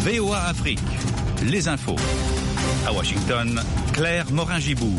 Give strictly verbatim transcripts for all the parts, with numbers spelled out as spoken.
V O A Afrique, les infos. À Washington, Claire Morin-Gibourg.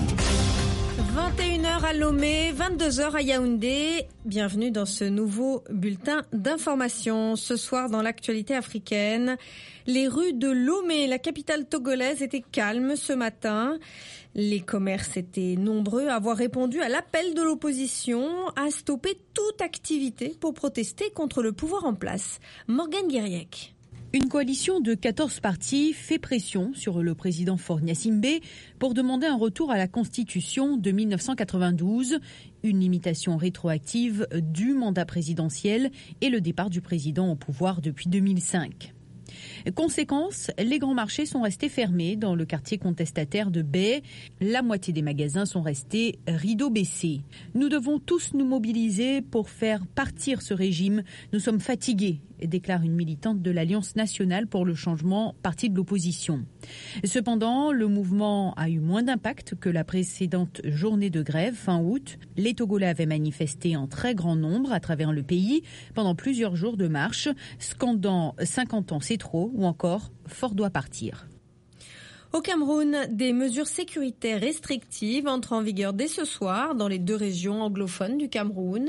vingt et une heures à Lomé, vingt-deux heures à Yaoundé. Bienvenue dans ce nouveau bulletin d'information. Ce soir, dans l'actualité africaine, les rues de Lomé, la capitale togolaise, étaient calmes ce matin. Les commerces étaient nombreux à avoir répondu à l'appel de l'opposition à stopper toute activité pour protester contre le pouvoir en place. Morgane Guiriec. Une coalition de quatorze partis fait pression sur le président Faure Gnassingbé pour demander un retour à la Constitution de mille neuf cent quatre-vingt-douze, une limitation rétroactive du mandat présidentiel et le départ du président au pouvoir depuis deux mille cinq. Conséquence, les grands marchés sont restés fermés dans le quartier contestataire de Baie. La moitié des magasins sont restés rideaux baissés. Nous devons tous nous mobiliser pour faire partir ce régime. Nous sommes fatigués, déclare une militante de l'Alliance nationale pour le changement, parti de l'opposition. Cependant, le mouvement a eu moins d'impact que la précédente journée de grève fin août. Les Togolais avaient manifesté en très grand nombre à travers le pays pendant plusieurs jours de marche, scandant cinquante ans c'est trop ou encore Faure doit partir. Au Cameroun, des mesures sécuritaires restrictives entrent en vigueur dès ce soir dans les deux régions anglophones du Cameroun.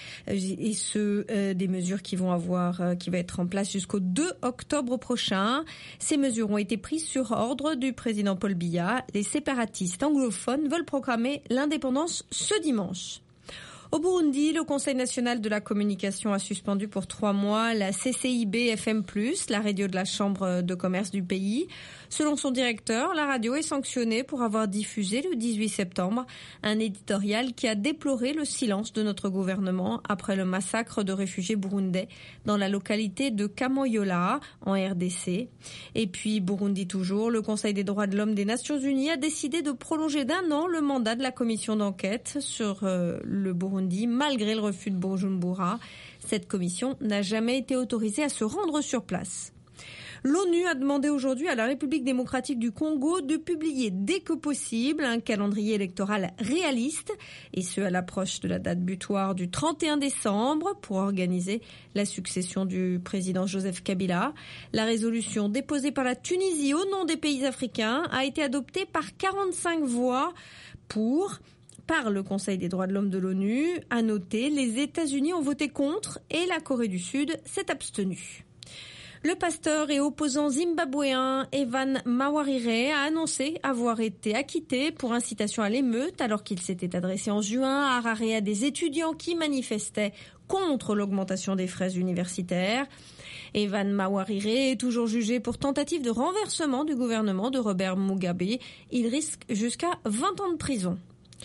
Et ce, euh, des mesures qui vont avoir, euh, qui va être en place jusqu'au deux octobre prochain. Ces mesures ont été prises sur ordre du président Paul Biya. Les séparatistes anglophones veulent proclamer l'indépendance ce dimanche. Au Burundi, le Conseil national de la communication a suspendu pour trois mois la C C I B F M plus, la radio de la Chambre de commerce du pays. Selon son directeur, la radio est sanctionnée pour avoir diffusé le dix-huit septembre un éditorial qui a déploré le silence de notre gouvernement après le massacre de réfugiés burundais dans la localité de Kamoyola, en R D C. Et puis, Burundi toujours, le Conseil des droits de l'homme des Nations Unies a décidé de prolonger d'un an le mandat de la commission d'enquête sur euh, le Burundi, malgré le refus de Bujumbura. Cette commission n'a jamais été autorisée à se rendre sur place. L'ONU a demandé aujourd'hui à la République démocratique du Congo de publier dès que possible un calendrier électoral réaliste, et ce à l'approche de la date butoir du trente et un décembre pour organiser la succession du président Joseph Kabila. La résolution déposée par la Tunisie au nom des pays africains a été adoptée par quarante-cinq voix pour... par le Conseil des droits de l'homme de l'ONU. À noter, les États-Unis ont voté contre et la Corée du Sud s'est abstenue. Le pasteur et opposant zimbabwéen Evan Mawarire a annoncé avoir été acquitté pour incitation à l'émeute alors qu'il s'était adressé en juin à Harare à des étudiants qui manifestaient contre l'augmentation des frais universitaires. Evan Mawarire est toujours jugé pour tentative de renversement du gouvernement de Robert Mugabe. Il risque jusqu'à vingt ans de prison.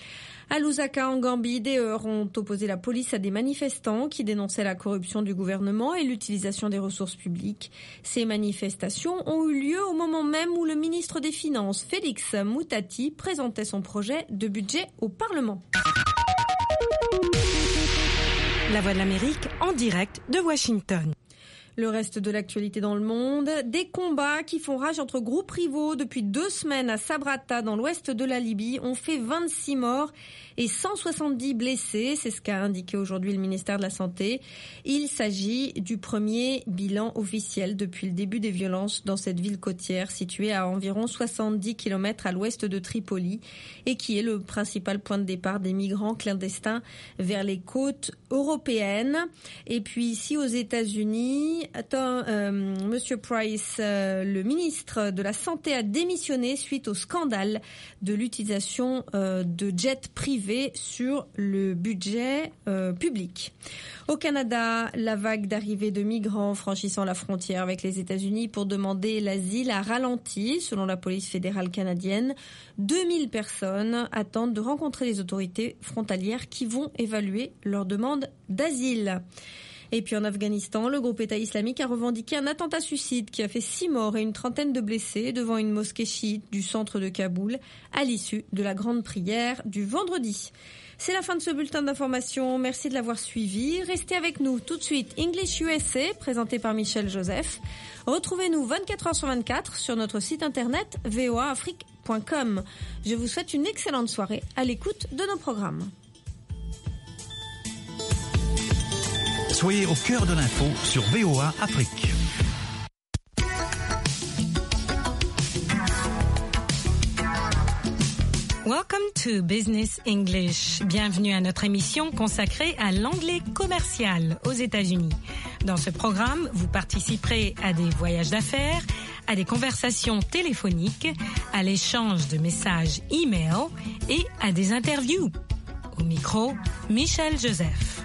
À Lusaka, en Gambie, des heurts ont opposé la police à des manifestants qui dénonçaient la corruption du gouvernement et l'utilisation des ressources publiques. Ces manifestations ont eu lieu au moment même où le ministre des Finances, Félix Moutati, présentait son projet de budget au Parlement. La Voix de l'Amérique en direct de Washington. Le reste de l'actualité dans le monde, des combats qui font rage entre groupes rivaux depuis deux semaines à Sabrata dans l'ouest de la Libye ont fait vingt-six morts et cent soixante-dix blessés, c'est ce qu'a indiqué aujourd'hui le ministère de la Santé. Il s'agit du premier bilan officiel depuis le début des violences dans cette ville côtière située à environ soixante-dix kilomètres à l'ouest de Tripoli et qui est le principal point de départ des migrants clandestins vers les côtes européennes. Et puis ici aux États-Unis, Attends, euh, Monsieur Price, euh, le ministre de la Santé a démissionné suite au scandale de l'utilisation euh, de jets privés sur le budget euh, public. Au Canada, la vague d'arrivée de migrants franchissant la frontière avec les États-Unis pour demander l'asile a ralenti, selon la police fédérale canadienne. deux mille personnes attendent de rencontrer les autorités frontalières qui vont évaluer leur demande d'asile. Et puis en Afghanistan, le groupe État islamique a revendiqué un attentat suicide qui a fait six morts et une trentaine de blessés devant une mosquée chiite du centre de Kaboul à l'issue de la grande prière du vendredi. C'est la fin de ce bulletin d'information. Merci de l'avoir suivi. Restez avec nous tout de suite. English U S A, présenté par Michel Joseph. Retrouvez-nous vingt-quatre heures sur vingt-quatre sur notre site internet v o a afrique point com. Je vous souhaite une excellente soirée à l'écoute de nos programmes. Soyez au cœur de l'info sur V O A Afrique. Welcome to Business English. Bienvenue à notre émission consacrée à l'anglais commercial aux États-Unis. Dans ce programme, vous participerez à des voyages d'affaires, à des conversations téléphoniques, à l'échange de messages e-mail et à des interviews. Au micro, Michel Joseph.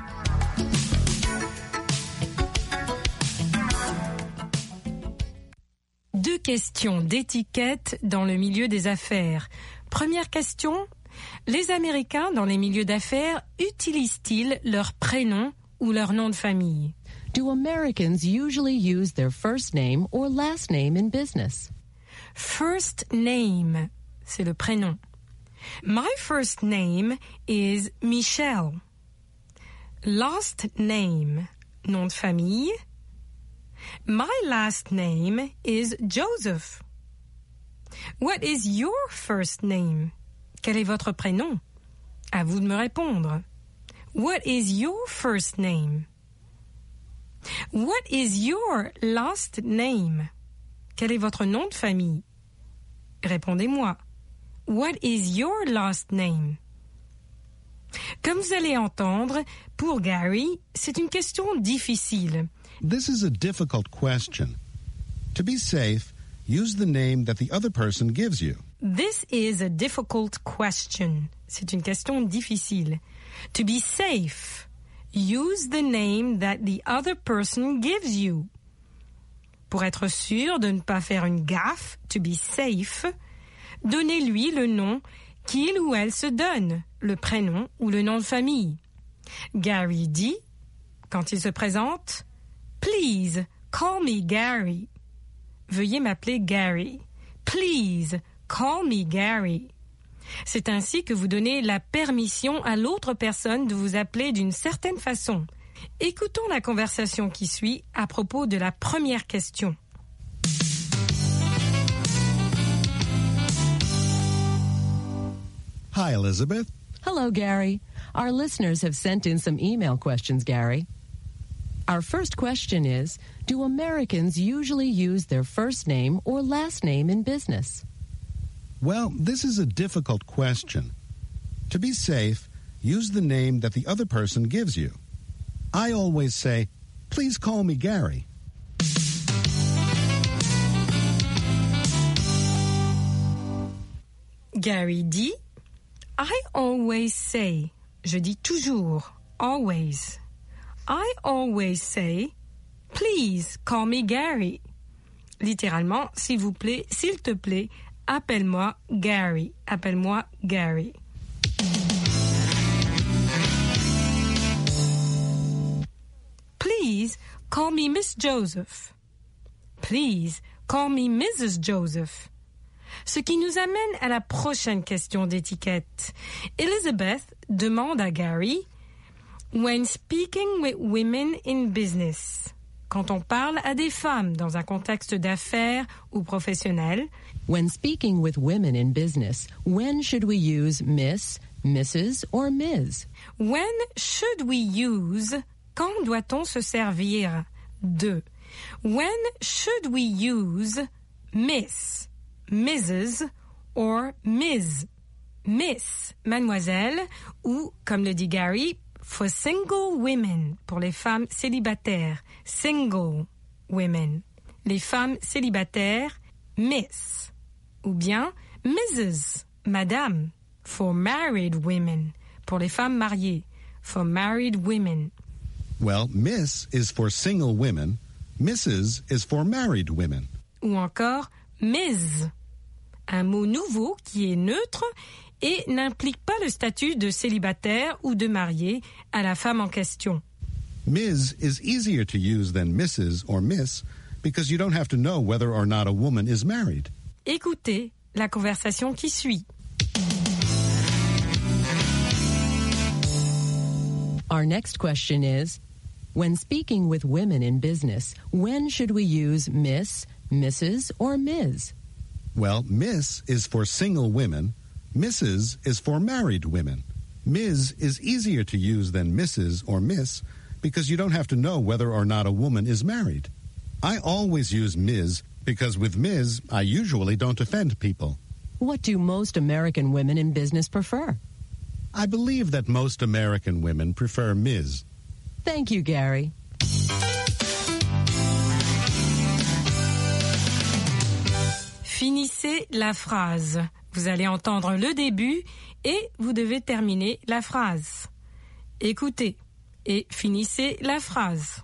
Deux questions d'étiquette dans le milieu des affaires. Première question, les Américains dans les milieux d'affaires utilisent-ils leur prénom ou leur nom de famille? Do Americans usually use their first name or last name in business? First name, c'est le prénom. My first name is Michelle. Last name, nom de famille. My last name is Joseph. What is your first name? Quel est votre prénom? À vous de me répondre. What is your first name? What is your last name? Quel est votre nom de famille? Répondez-moi. What is your last name? Comme vous allez entendre, pour Gary, c'est une question difficile. This is a difficult question. To be safe, use the name that the other person gives you. This is a difficult question. C'est une question difficile. To be safe, use the name that the other person gives you. Pour être sûr de ne pas faire une gaffe, to be safe, donnez-lui le nom qu'il ou elle se donne, le prénom ou le nom de famille. Gary dit, quand il se présente, « Please, call me Gary ». Veuillez m'appeler Gary. Please, call me Gary. C'est ainsi que vous donnez la permission à l'autre personne de vous appeler d'une certaine façon. Écoutons la conversation qui suit à propos de la première question. Hi, Elizabeth. Hello, Gary. Our listeners have sent in some email questions, Gary. Our first question is, do Americans usually use their first name or last name in business? Well, this is a difficult question. To be safe, use the name that the other person gives you. I always say, please call me Gary. Gary dit, I always say, je dis toujours, always. I always say, please call me Gary. Littéralement, s'il vous plaît, s'il te plaît, appelle-moi Gary. Appelle-moi Gary. Please call me Miss Joseph. Please call me Missus Joseph. Ce qui nous amène à la prochaine question d'étiquette. Elizabeth demande à Gary, when speaking with women in business, quand on parle à des femmes dans un contexte d'affaires ou professionnel, when speaking with women in business, when should we use Miss, Missus or Miz? When should we use, quand doit-on se servir de? When should we use Miss, Missus or Miz? Miss, mademoiselle, ou, comme le dit Gary, for single women, pour les femmes célibataires, single women. Les femmes célibataires, Miss. Ou bien Missus, madame, for married women, pour les femmes mariées, for married women. Well, Miss is for single women, Missus is for married women. Ou encore Miz, un mot nouveau qui est neutre et n'implique pas le statut de célibataire ou de marié à la femme en question. Miz is easier to use than Missus or Miss because you don't have to know whether or not a woman is married. Écoutez la conversation qui suit. Our next question is, when speaking with women in business, when should we use Miss, Missus or Miz? Well, Miss is for single women, Missus is for married women. Miz is easier to use than Missus or Miss because you don't have to know whether or not a woman is married. I always use Miz because with Miz, I usually don't offend people. What do most American women in business prefer? I believe that most American women prefer Miz Thank you, Gary. Finissez la phrase. Vous allez entendre le début et vous devez terminer la phrase. Écoutez et finissez la phrase.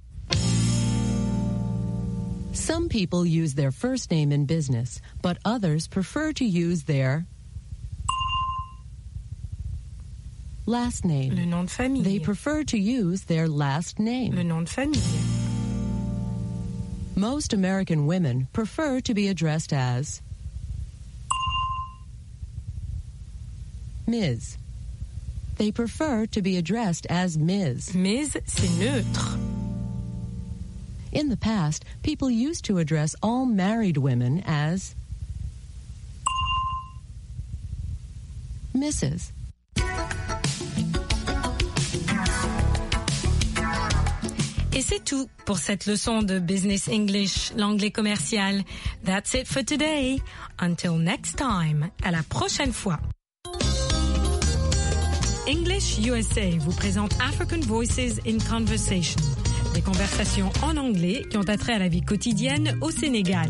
Some people use their first name in business, but others prefer to use their last name. Le nom de famille. They prefer to use their last name. Le nom de famille. Most American women prefer to be addressed as Miz They prefer to be addressed as Miz Miz, c'est neutre. In the past, people used to address all married women as Missus Et c'est tout pour cette leçon de Business English, l'anglais commercial. That's it for today. Until next time. À la prochaine fois. English U S A vous présente African Voices in Conversation. Des conversations en anglais qui ont attrait à la vie quotidienne au Sénégal.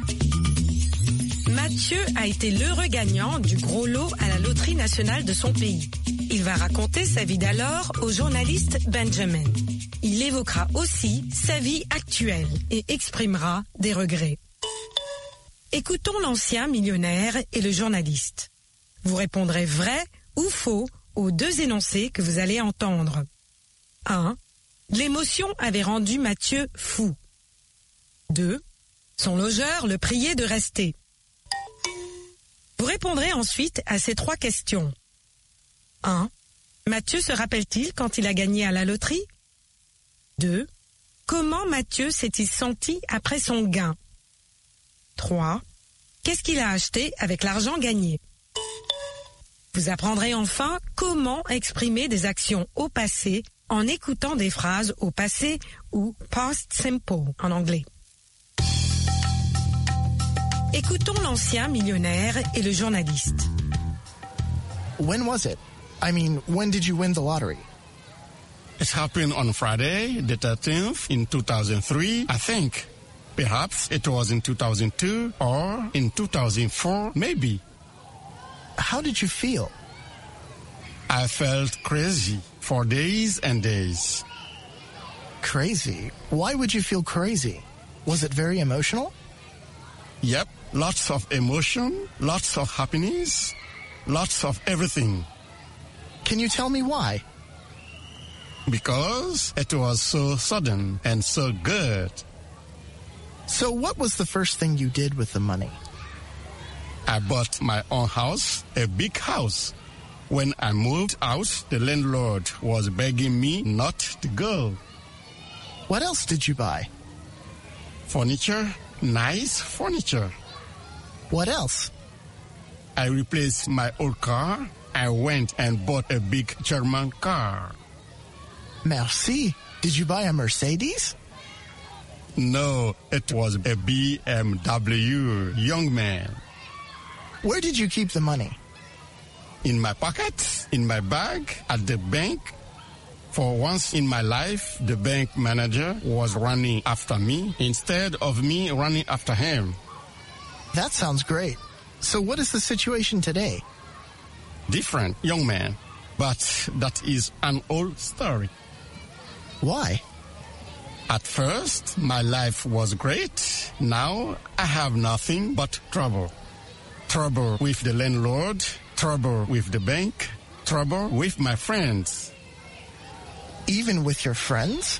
Mathieu a été l'heureux gagnant du gros lot à la loterie nationale de son pays. Il va raconter sa vie d'alors au journaliste Benjamin. Il évoquera aussi sa vie actuelle et exprimera des regrets. Écoutons l'ancien millionnaire et le journaliste. Vous répondrez vrai ou faux aux deux énoncés que vous allez entendre. un. L'émotion avait rendu Mathieu fou. deux. Son logeur le priait de rester. Vous répondrez ensuite à ces trois questions. un. Mathieu se rappelle-t-il quand il a gagné à la loterie? deux. Comment Mathieu s'est-il senti après son gain? trois. Qu'est-ce qu'il a acheté avec l'argent gagné? Vous apprendrez enfin comment exprimer des actions au passé en écoutant des phrases au passé ou past simple en anglais. Écoutons l'ancien millionnaire et le journaliste. When was it? I mean, when did you win the lottery? It happened on Friday, the thirteenth, in two thousand three, I think. Perhaps it was in two thousand two or in two thousand four, maybe. How did you feel? I felt crazy for days and days. Crazy? Why would you feel crazy? Was it very emotional? Yep, lots of emotion, lots of happiness, lots of everything. Can you tell me why? Because it was so sudden and so good. So what was the first thing you did with the money? I bought my own house, a big house. When I moved out, the landlord was begging me not to go. What else did you buy? Furniture, nice furniture. What else? I replaced my old car. I went and bought a big German car. Merci. Did you buy a Mercedes? No, it was a B M W, young man. Where did you keep the money? In my pocket, in my bag, at the bank. For once in my life, the bank manager was running after me instead of me running after him. That sounds great. So what is the situation today? Different, young man. But that is an old story. Why? At first, my life was great. Now, I have nothing but trouble. Trouble with the landlord, trouble with the bank, trouble with my friends. Even with your friends?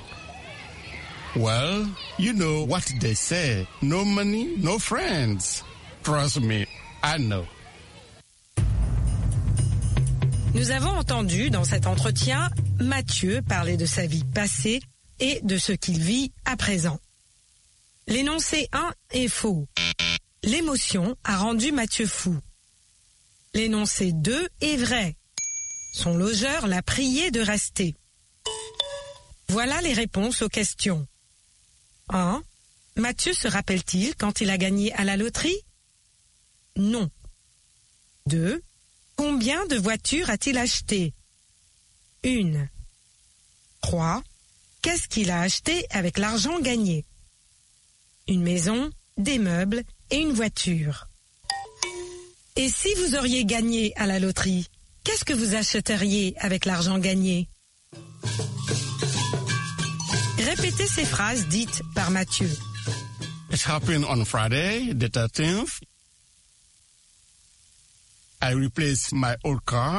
Well, you know what they say. No money, no friends. Trust me, I know. Nous avons entendu dans cet entretien Mathieu parler de sa vie passée et de ce qu'il vit à présent. L'énoncé un est faux. L'émotion a rendu Mathieu fou. L'énoncé deux est vrai. Son logeur l'a prié de rester. Voilà les réponses aux questions. un. Mathieu se rappelle-t-il quand il a gagné à la loterie? Non. deux. Combien de voitures a-t-il acheté? Une. trois. Qu'est-ce qu'il a acheté avec l'argent gagné? Une maison, des meubles et une voiture. Et si vous auriez gagné à la loterie, qu'est-ce que vous achèteriez avec l'argent gagné? Répétez ces phrases dites par Mathieu. It happened on Friday, the thirteenth. I replaced my old car.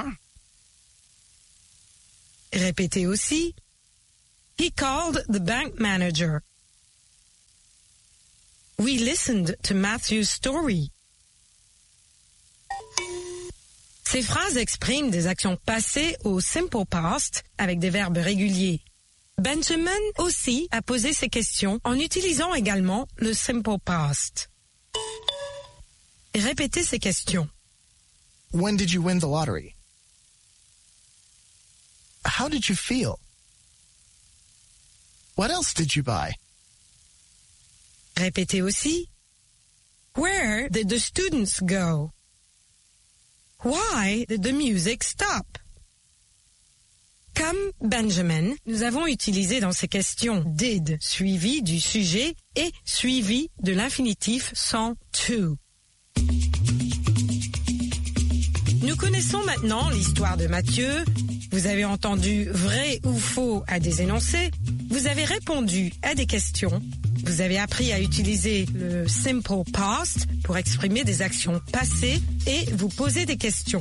Répétez aussi. He called the bank manager. We listened to Matthew's story. Ces phrases expriment des actions passées au simple past avec des verbes réguliers. Benjamin aussi a posé ces questions en utilisant également le simple past. Répétez ces questions. When did you win the lottery? How did you feel? What else did you buy? Répétez aussi. Where did the students go? Why did the music stop? Comme Benjamin, nous avons utilisé dans ces questions did suivi du sujet et suivi de l'infinitif sans to. Nous connaissons maintenant l'histoire de Mathieu. Vous avez entendu vrai ou faux à des énoncés. Vous avez répondu à des questions. Vous avez appris à utiliser le simple past pour exprimer des actions passées et vous poser des questions.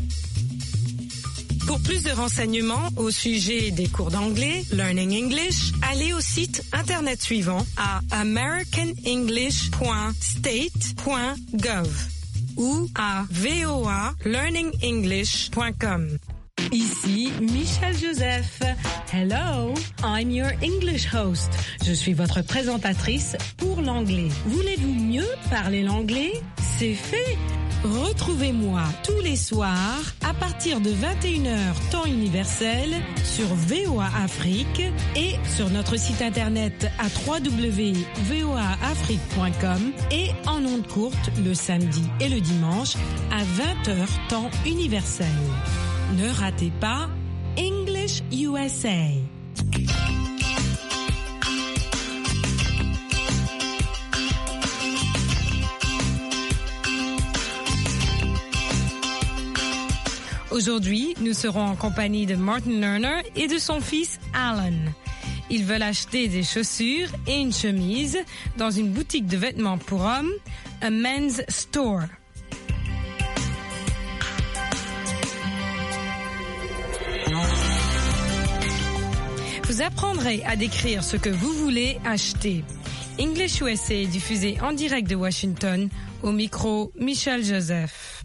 Pour plus de renseignements au sujet des cours d'anglais, Learning English, allez au site internet suivant à american english point state point gov ou à voa learning english point com. Ici Michel Joseph. Hello, I'm your English host. Je suis votre présentatrice pour l'anglais. Voulez-vous mieux parler l'anglais? C'est fait. Retrouvez-moi tous les soirs à partir de vingt et une heures temps universel sur V O A Afrique et sur notre site internet à w w w point v o a afrique point com et en ondes courtes le samedi et le dimanche à vingt heures temps universel. Ne ratez pas English U S A. Aujourd'hui, nous serons en compagnie de Martin Lerner et de son fils Alan. Ils veulent acheter des chaussures et une chemise dans une boutique de vêtements pour hommes, a men's store. Vous apprendrez à décrire ce que vous voulez acheter. English U S A est diffusé en direct de Washington, au micro Michel Joseph.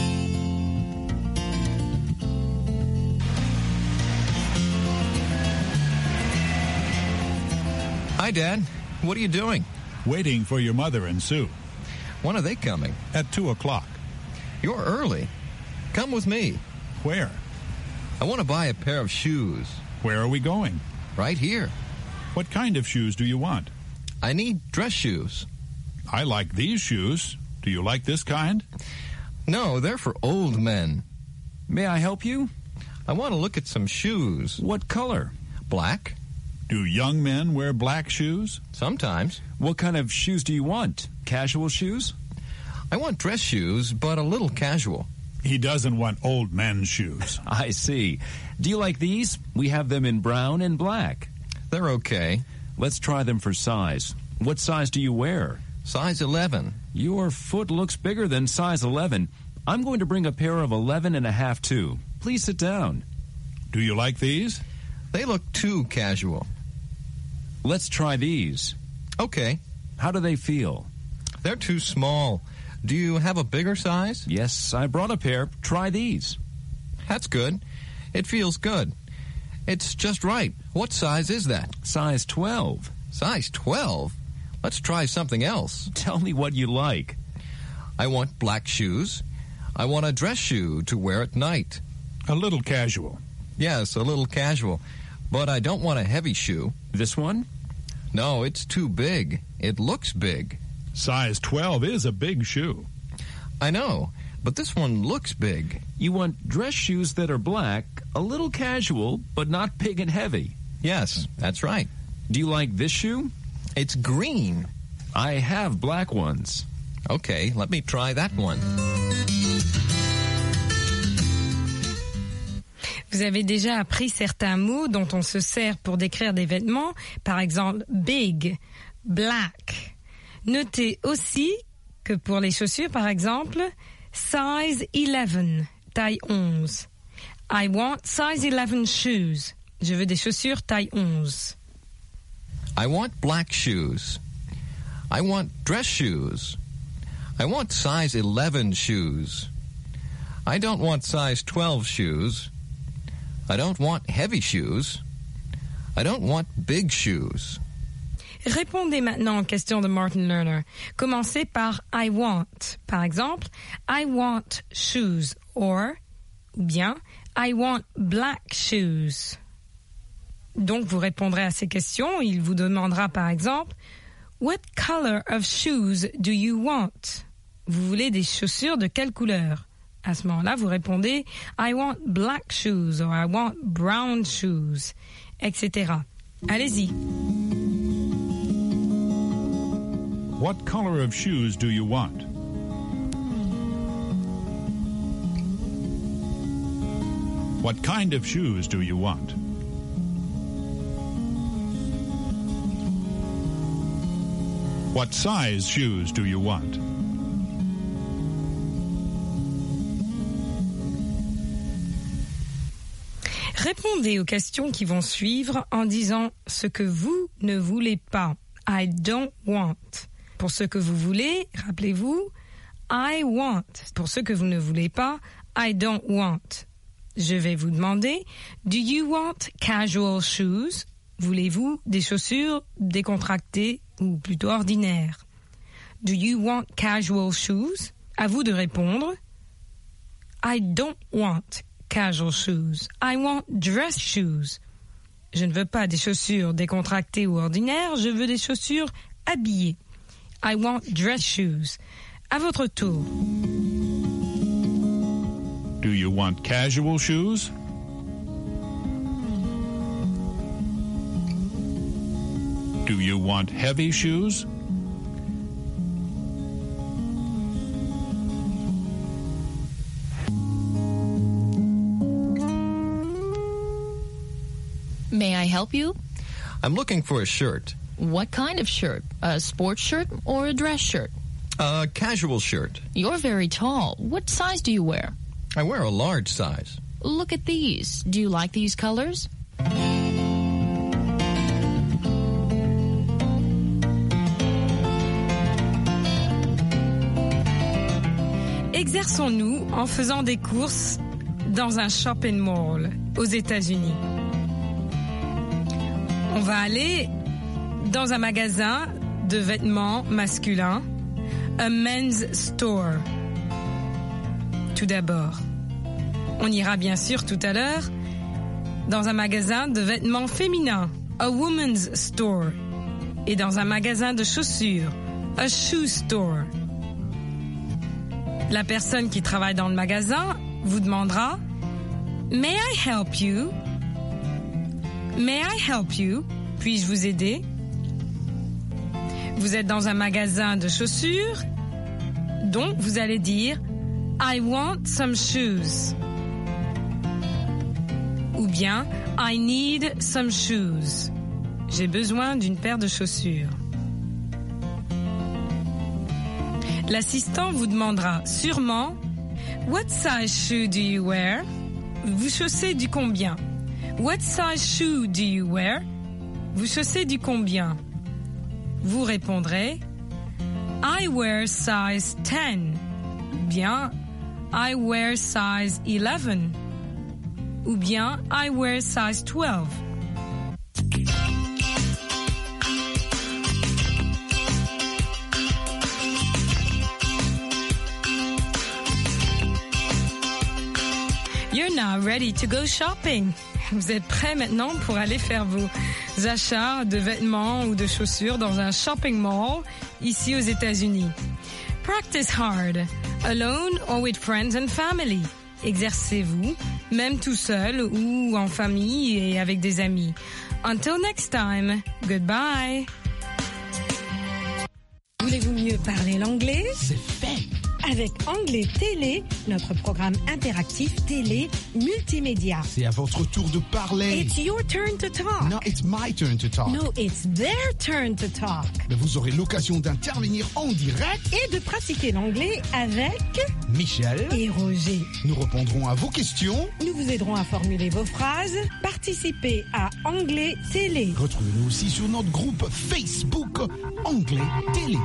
Hi, Dad. What are you doing? Waiting for your mother and Sue. When are they coming? At two o'clock. You're early. Come with me. Where? I want to buy a pair of shoes. Where are we going? Right here. What kind of shoes do you want? I need dress shoes. I like these shoes. Do you like this kind? No, they're for old men. May I help you? I want to look at some shoes. What color? Black. Do young men wear black shoes? Sometimes. What kind of shoes do you want? Casual shoes? I want dress shoes, but a little casual. He doesn't want old men's shoes. I see. Do you like these? We have them in brown and black. They're okay. Let's try them for size. What size do you wear? Size eleven. Your foot looks bigger than size eleven. I'm going to bring a pair of eleven and a half too. Please sit down. Do you like these? They look too casual. Let's try these. Okay. How do they feel? They're too small. Do you have a bigger size? Yes, I brought a pair. Try these. That's good. It feels good. It's just right. What size is that? Size twelve. Size twelve? Let's try something else. Tell me what you like. I want black shoes. I want a dress shoe to wear at night. A little casual. Yes, a little casual. But I don't want a heavy shoe. This one? No, it's too big. It looks big. Size twelve is a big shoe. I know, but this one looks big. You want dress shoes that are black, a little casual, but not big and heavy. Yes, that's right. Do you like this shoe? It's green. I have black ones. Okay, let me try that one. Vous avez déjà appris certains mots dont on se sert pour décrire des vêtements, par exemple big, black. Notez aussi que pour les chaussures, par exemple, size eleven, taille onze. I want size eleven shoes. Je veux des chaussures taille onze. I want black shoes. I want dress shoes. I want size eleven shoes. I don't want size twelve shoes. I don't want heavy shoes. I don't want big shoes. Répondez maintenant aux questions de Martin Lerner. Commencez par I want. Par exemple, I want shoes or, ou bien, I want black shoes. Donc, vous répondrez à ces questions. Il vous demandera par exemple, What color of shoes do you want? Vous voulez des chaussures de quelle couleur? À ce moment-là, vous répondez I want black shoes or I want brown shoes, et cetera. Allez-y. What color of shoes do you want? What kind of shoes do you want? What size shoes do you want? Répondez aux questions qui vont suivre en disant ce que vous ne voulez pas. I don't want. Pour ce que vous voulez, rappelez-vous, I want. Pour ce que vous ne voulez pas, I don't want. Je vais vous demander, do you want casual shoes? Voulez-vous des chaussures décontractées ou plutôt ordinaires? Do you want casual shoes? À vous de répondre. I don't want casual shoes. I want dress shoes. Je ne veux pas des chaussures décontractées ou ordinaires, je veux des chaussures habillées. I want dress shoes. À votre tour. Do you want casual shoes? Do you want heavy shoes? May I help you? I'm looking for a shirt. What kind of shirt? A sports shirt or a dress shirt? A casual shirt. You're very tall. What size do you wear? I wear a large size. Look at these. Do you like these colors? Exerçons-nous en faisant des courses dans un shopping mall aux États-Unis. On va aller dans un magasin de vêtements masculins, a men's store. Tout d'abord, on ira bien sûr tout à l'heure dans un magasin de vêtements féminins, a woman's store, et dans un magasin de chaussures, a shoe store. La personne qui travaille dans le magasin vous demandera « May I help you? May I help you? Puis-je vous aider? » Vous êtes dans un magasin de chaussures, donc vous allez dire « I want some shoes » ou bien « I need some shoes ». J'ai besoin d'une paire de chaussures. L'assistant vous demandera sûrement « What size shoe do you wear? » Vous chaussez du combien? « What size shoe do you wear? » Vous chaussez du combien? Vous répondrez « I wear size ten » ou bien « I wear size eleven » ou bien « I wear size twelve ». You're now ready to go shopping. Vous êtes prêts maintenant pour aller faire vos achats de vêtements ou de chaussures dans un shopping mall ici aux États-Unis. Practice hard. alone or with friends and family. Exercez-vous, même tout seul ou en famille et avec des amis. Until next time, goodbye. Voulez-vous mieux parler l'anglais? C'est fait. Avec Anglais Télé, notre programme interactif télé multimédia. C'est à votre tour de parler. It's your turn to talk. No, it's my turn to talk. No, it's their turn to talk. Mais vous aurez l'occasion d'intervenir en direct et de pratiquer l'anglais avec Michel et Roger. Nous répondrons à vos questions. Nous vous aiderons à formuler vos phrases. Participez à Anglais Télé. Retrouvez-nous aussi sur notre groupe Facebook Anglais Télé.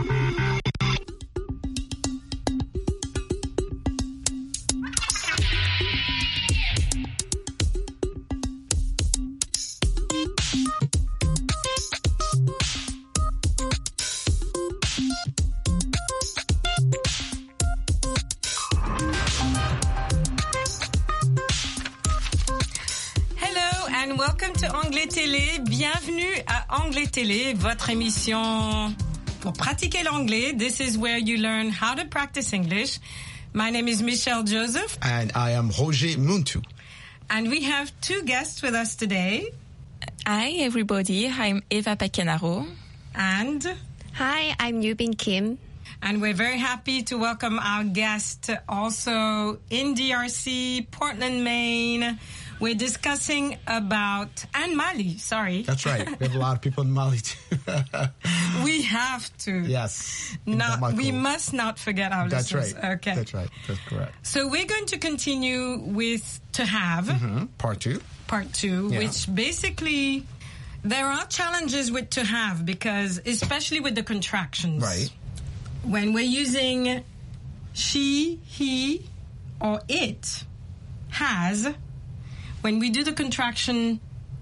Anglais Télé, bienvenue à Anglais Télé, votre émission pour pratiquer l'anglais. This is where you learn how to practice English. My name is Michelle Joseph. And I am Roger Muntu. And we have two guests with us today. Hi, everybody. I'm Eva Pacanaro. And... Hi, I'm Yubin Kim. And we're very happy to welcome our guest also in D R C, Portland, Maine. We're discussing about, and Mali, sorry. That's right. We have a lot of people in Mali too. We have to. Yes. Not, we must not forget our That's listeners. Right. Okay. That's right. That's correct. So we're going to continue with to have. Mm-hmm. Part two. Part two, yeah. Which basically, there are challenges with to have because, especially with the contractions. Right. When we're using she, he, or it, has, when we do the contraction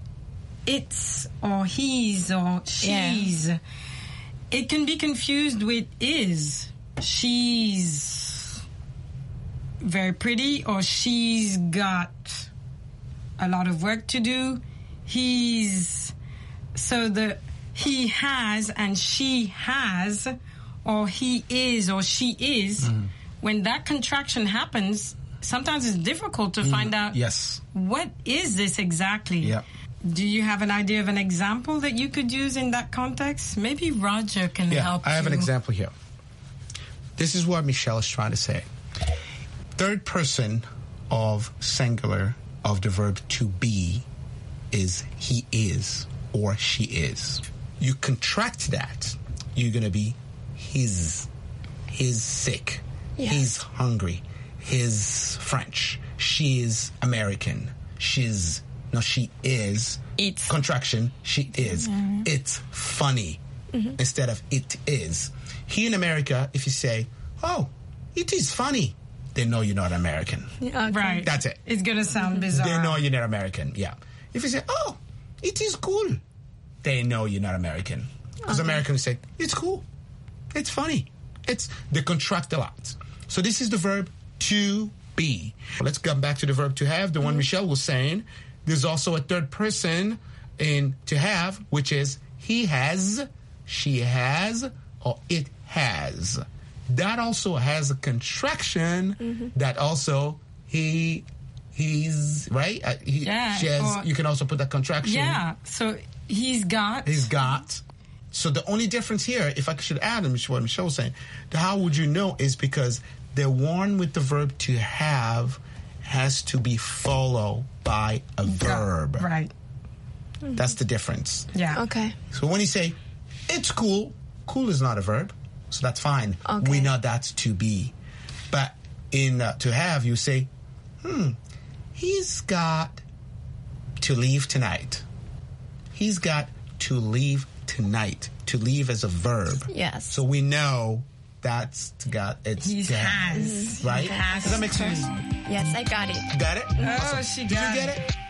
it's or he's or she's, yeah. It can be confused with is. She's very pretty or she's got a lot of work to do. He's, so the he has and she has or he is or she is, mm. when that contraction happens, sometimes it's difficult to mm. find out yes. what is this exactly. Yeah. Do you have an idea of an example that you could use in that context? Maybe Roger can yeah, help I have you. an example here. This is what Michelle is trying to say. Third person of singular of the verb to be is he is or she is. You contract that, you're going to be his. He's sick. Yeah. He's hungry. He's French. She is American. She's, no, she is. It's. Contraction, she is. Mm-hmm. It's funny mm-hmm. instead of it is. Here in America, if you say, oh, it is funny, they know you're not American. Yeah, okay. Right. That's it. It's going to sound bizarre. They know you're not American, yeah. If you say, oh, it is cool, they know you're not American. Because okay. Americans say, it's cool. It's funny. It's, they contract a lot. So this is the verb to be. Let's come back to the verb to have, the one mm-hmm. Michelle was saying. There's also a third person in to have, which is he has, she has, or it has. That also has a contraction mm-hmm. that also he, he's, right? Uh, he, yeah. She has, or, you can also put that contraction. Yeah. So he's got. He's got. So the only difference here, if I should add, what Michelle was saying, how would you know is because the one with the verb to have has to be followed by a verb. Yeah, right. That's the difference. Yeah. Okay. So when you say, it's cool, cool is not a verb, so that's fine. Okay. We know that's to be. But in uh, to have, you say, hmm, he's got to leave tonight. He's got to leave tonight. To leave as a verb. Yes. So we know that's to got it's he to has have, right? Has. Does that make sense? Yes, I got it. Got it? Oh, awesome. she Did got you get it. it?